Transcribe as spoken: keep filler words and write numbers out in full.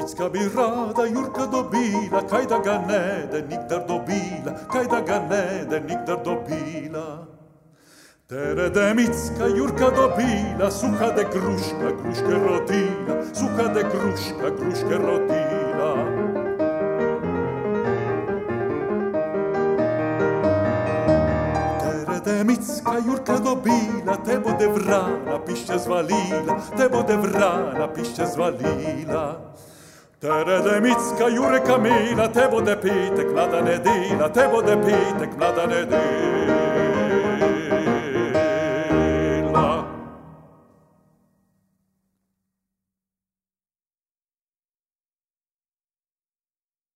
micka bi rada Jurka dobila, kaj da ga nede nikdar dobila, kaj da ga nede nikdar dobila. Tere de micka Jurka dobila, suha de gruška, gruške rodila, suha de gruška, gruške rodila. Tere de micka Jurka dobila, te bude vrana pišće zvalila, te bude vrana pišće zvalila. Tere de micka Jureka mila, te bude pitek mlada nedila, te bude pitek mlada nedila.